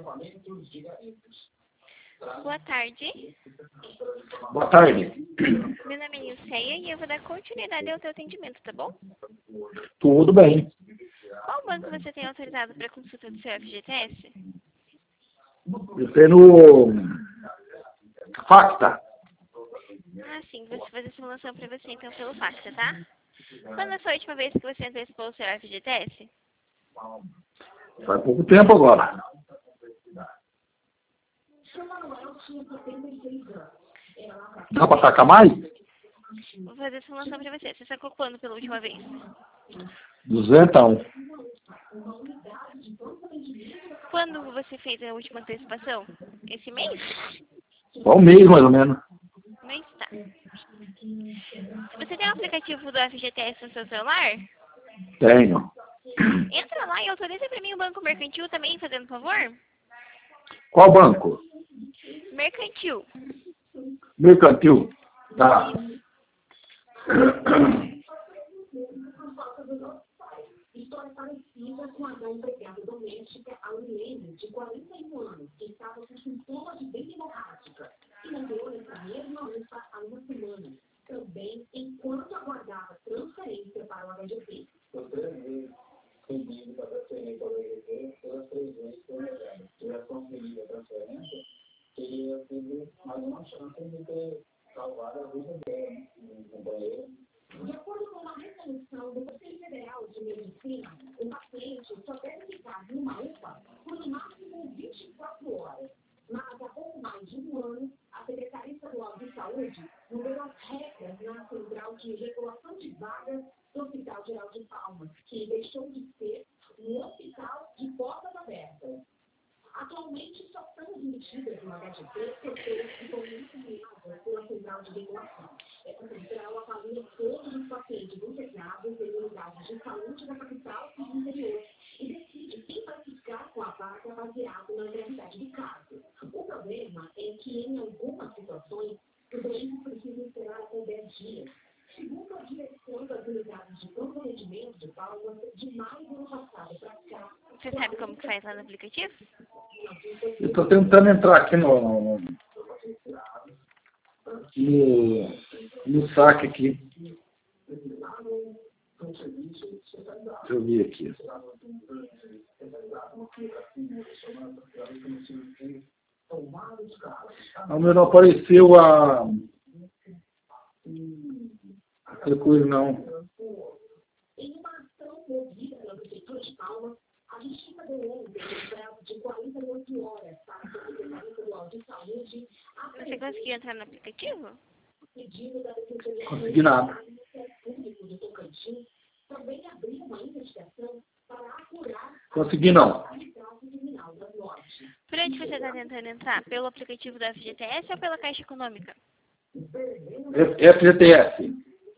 Boa tarde. Boa tarde. Meu nome é Nilceia e eu vou dar continuidade ao teu atendimento, tá bom? Tudo bem. Qual banco você tem autorizado para consulta do seu FGTS? Eu tenho Facta. Ah, sim. Vou fazer a simulação para você então pelo Facta, tá? Quando foi a última vez que você antecipou o seu FGTS? Faz pouco tempo agora. Dá para tacar mais? Vou fazer a simulação para você. Você sacou quando pela última vez? 201. Quando você fez a última antecipação? Esse mês? Só um mês, mais ou menos. Mês, tá. Você tem o aplicativo do FGTS no seu celular? Tenho. Entra lá e autoriza para mim o Banco Mercantil também, fazendo favor? Qual banco? Mercantil. Mercantil. Tá. História parecida com a da empregada doméstica Aurelene, de 41 anos, que estava com sintomas de dengue hemorrágica e morreu nessa mesma UPA há uma semana, também enquanto aguardava transferência para o HGP. Por 3 vezes, pedindo para transferência para o HGP, pelas 3 vezes foi negada. Se tivesse conseguido a transferência, teria sido mais uma chance de ter salvado a vida dela, um companheiro. De acordo com uma resolução do Conselho Federal de Medicina, o paciente só deve ficar numa UPA por no máximo 24 horas. Mas há pouco mais de um ano, a Secretaria Estadual de Saúde mudou as regras na Central de Regulação de Vagas do Hospital Geral de Palmas, que deixou de ser um hospital de portas abertas. Atualmente, só são admitidas no HGP pessoas que estão encaminhadas pela Central de Regulação. Essa central avalia todos os pacientes internados em unidades de saúde da capital e do interior e decide quem vai ficar com a vaga baseado na gravidade do caso. O problema é que, em algumas situações, os doentes precisam esperar até 10 dias. Segundo a direção das unidades de pronto atendimento de Palmas, de maio do ano passado para cá. Você sabe como que faz lá no aplicativo? Eu estou tentando entrar aqui no saque aqui. Deixa eu ver aqui. O meu não apareceu aquela coisa, não. Em uma ação movida pela Prefeitura de Palmas, a Justiça deu ontem um prazo de 48 horas para que a Secretaria Estadual de Saúde Você conseguiu entrar no aplicativo? pedido da Defensoria Consegui nada. Público do Tocantins também abriu uma investigação para apurar Consegui não. a arbitragem criminal da Norte. Por onde você está tentando entrar? Pelo aplicativo do FGTS ou pela Caixa Econômica? FGTS.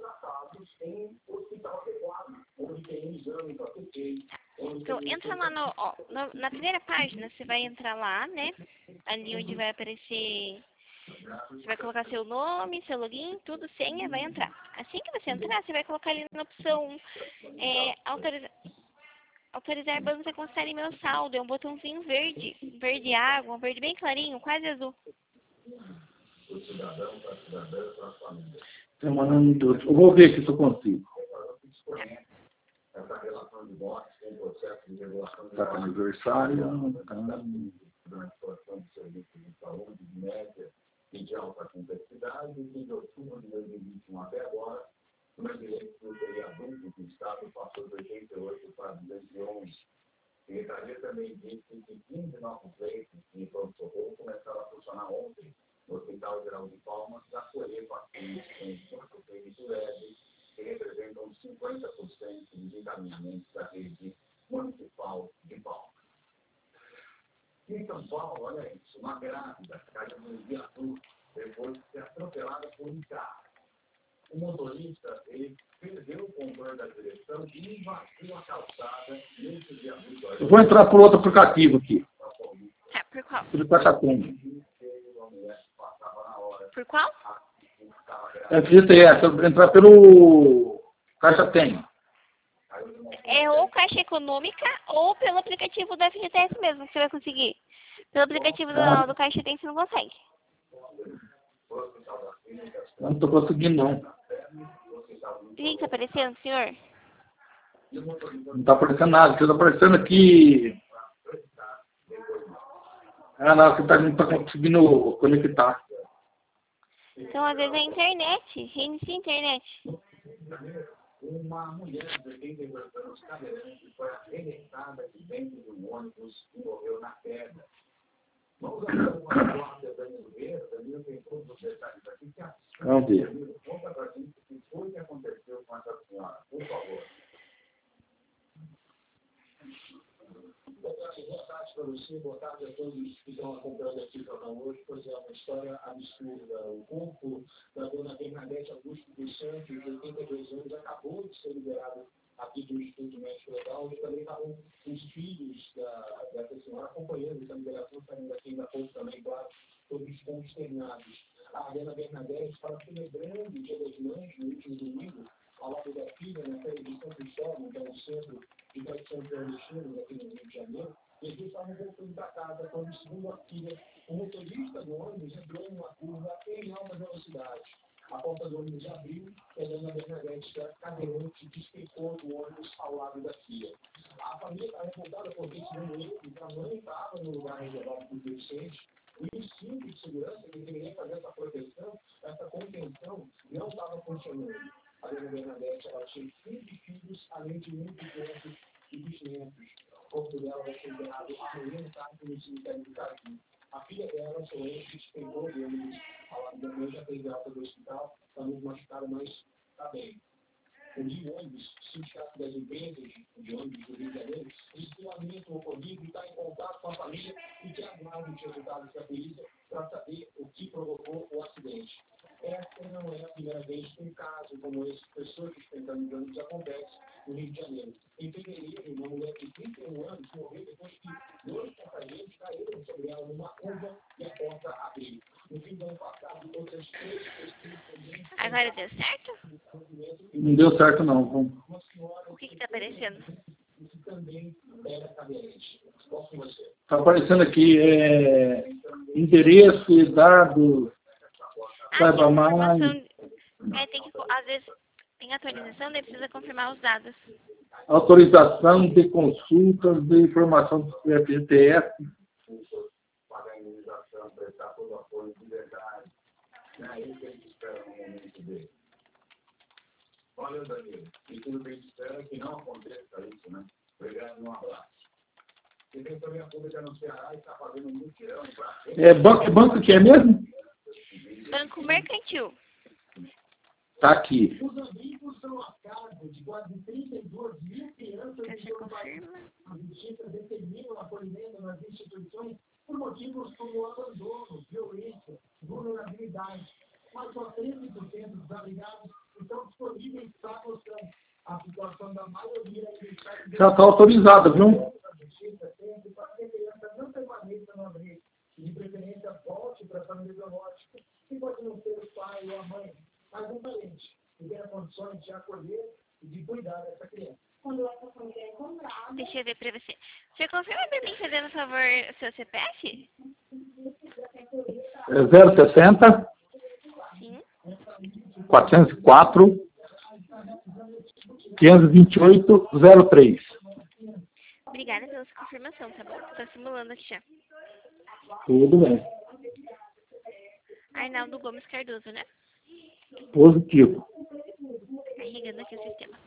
Então, entra lá na primeira página, você vai entrar lá, né? Ali onde vai aparecer, você vai colocar seu nome, seu login, tudo, senha, vai entrar. Assim que você entrar, você vai colocar ali na opção autorizar bancos a constarem meu saldo. É um botãozinho verde, verde água, um verde bem clarinho, quase azul. Estou mandando tudo. Eu vou ver se eu consigo. Está com aniversário. De alta complexidade, de outubro de 2021 até agora, o brasileiro seria adulto do Estado passou de 88 para 211. A Secretaria também disse que 15 novos leitos de pronto-socorro começaram a funcionar ontem no Hospital Geral de Palmas para acolher pacientes com insuficiência leve, que representam 50% dos encaminhamentos da rede municipal de Palmas. Em São Paulo, olha isso, uma grávida caiu no viaduto depois de ser atropelada por um carro. O motorista, ele perdeu o controle da direção e invadiu a calçada nesse viaduto. Eu vou entrar por outro aplicativo aqui. Tá, por qual? Por Caixa-Tem. Por qual? FGTS. Eu vou entrar pelo Caixa-Tem. é ou Caixa Econômica ou pelo aplicativo da FGTS mesmo, que você vai conseguir. Pelo aplicativo do Caixa Tem você não consegue. Eu não estou conseguindo, não. O que está aparecendo, senhor? Não está aparecendo nada. Está aparecendo aqui... Ah, não, você não está conseguindo conectar. Então, às vezes é a internet. Reinicia a internet. Uma mulher de 82 anos cadeirante foi arremessada de dentro de um ônibus e morreu na queda. Vamos agora com a repórter Danilo Vieira. Danilo tem todos os detalhes aqui. Vamos ver. Danilo, conta pra gente o que foi que aconteceu com essa senhora, por favor. Boa tarde para você, boa tarde a todos que estão acompanhando aqui o jornal hoje, pois é uma história absurda. O corpo da dona Bernadette Augusto dos Santos, de 82 anos, acabou de ser liberado aqui do Instituto Médico Legal, onde também estavam os filhos dessa senhora acompanhando essa liberação, saindo aqui ainda há pouco também, claro, todos consternados. A dona Bernadette estava celebrando o Dia das Mães no último domingo, ao lado da filha, na feira de São Cristóvão, que é um centro de tradição clandestina aqui no Rio de Janeiro, e eles estavam voltando para casa quando, segundo a filha, o motorista do ônibus entrou em uma curva em alta velocidade. A porta do ônibus abriu e a dona Bernadette, cadeirante, despecou do ônibus ao lado da filha. A família está revoltada porque, segundo ele, a mãe estava no lugar reservado para os deficientes e o cinto de segurança que deveria fazer essa proteção, essa contenção, não estava funcionando. A dona Bernadette, ela tinha 5 filhos, além de muitos netos e bisnetos. O corpo dela vai ser enterrado amanhã no tarde no cemitério do Cariri. A filha dela, Solange, despegou do ônibus ao lado da mãe, já fez alta do hospital, está muito machucada, mas está bem. O Rio Ônibus, sindicato das empresas de ônibus do Rio de Janeiro, diz que lamenta o ocorrido e está em contato com a família e que aguarda os resultados da polícia para saber o que provocou o acidente. Essa não é a primeira vez que um caso como esse, pessoas sustentando de ônibus, acontece no Rio de Janeiro. Em fevereiro, uma mulher de 31 anos morreu depois que 2 passageiros caíram sobre ela numa curva e a porta abriu. No fim do ano passado, outras 3 pessoas também... Agora deu certo? Não deu certo, não. O que está aparecendo? Está aparecendo aqui endereço e dados, saiba mais. Tem que, às vezes tem atualização, daí precisa confirmar os dados. Autorização de consultas de informação do FGTS. Pagar a indenização, prestar todo o apoio de verdade. É isso que a gente espera no momento dele. Olha, Danilo, e tudo que a gente espera que não aconteça isso, né? Obrigado, um abraço. E tem também a pública no Ceará e está fazendo um mutirão para... Banco que é mesmo? Banco Mercantil. Está aqui. Os amigos são a cargo de quase 32 mil crianças Você confirma? A justiça determina o acolhimento nas instituições por motivos como abandono, violência, vulnerabilidade. Mas só 13% dos abrigados estão disponíveis para mostrar a situação da maioria Já está autorizado, viu? A justiça sempre para que a criança não permaneça no abrigo e, de preferência, volte para a família biológica, que pode não ser o pai ou a mãe, mas um parente, que tenha condições de acolher e de cuidar dessa criança. Quando essa família é encontrada... Deixa eu ver pra você. Você confirma pra mim, fazendo favor, o seu CPF? 060 Sim. 404 528 03. Obrigada pela sua confirmação, tá bom? Tô simulando aqui já. Tudo bem. Arnaldo Gomes Cardoso, né? Positivo. Carregando aqui o sistema.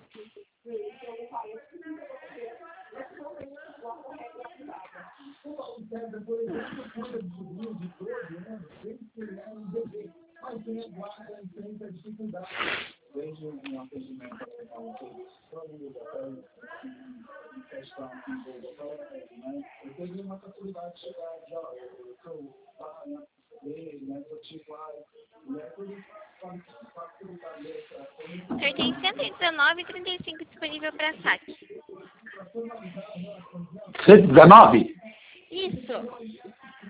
O senhor tem 119,35 disponível para saque. 119? Isso.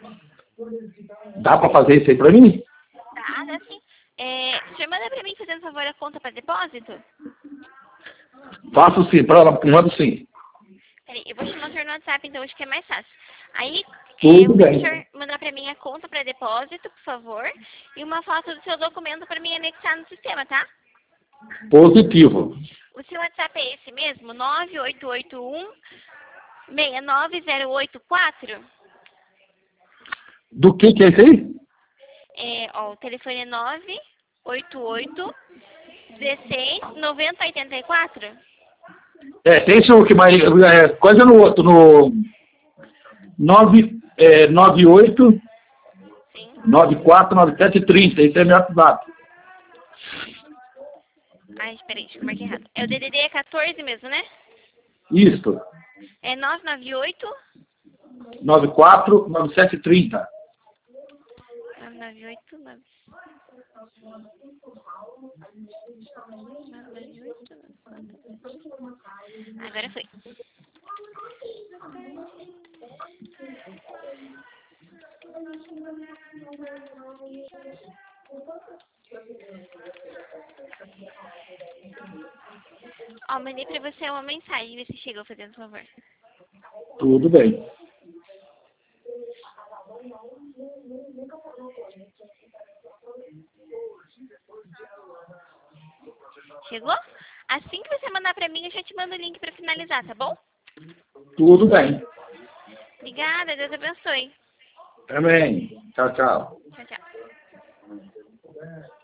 Dá para fazer isso aí para mim? Tá, dá sim. O senhor manda para mim, fazendo favor, a conta para depósito? Faço sim, para ela, mando sim. Peraí, eu vou chamar o senhor no WhatsApp, então acho que é mais fácil. Aí, Tudo eu bem. quero o senhor mandar pra mim a conta para depósito, por favor, e uma foto do seu documento para mim anexar no sistema, tá? Positivo. O seu WhatsApp é esse mesmo? 988169084? Do que é esse aí? O telefone é 988169084? Tem esse que mais. Coisa no outro, no 98 Sim. 94 97 30. Esse é meu WhatsApp. Ai, espera aí, acho que eu marquei errado. O DDD é 14 mesmo, né? Isso. É 998 94 97 30. 998 Agora foi. Ó, mandei pra você uma mensagem, vê se chegou, fazendo favor. Tudo bem. Chegou? Assim que você mandar pra mim, eu já te mando o link pra finalizar, tá bom? Tudo bem. Obrigada, Deus abençoe. Também. Tchau, tchau. Tchau, tchau.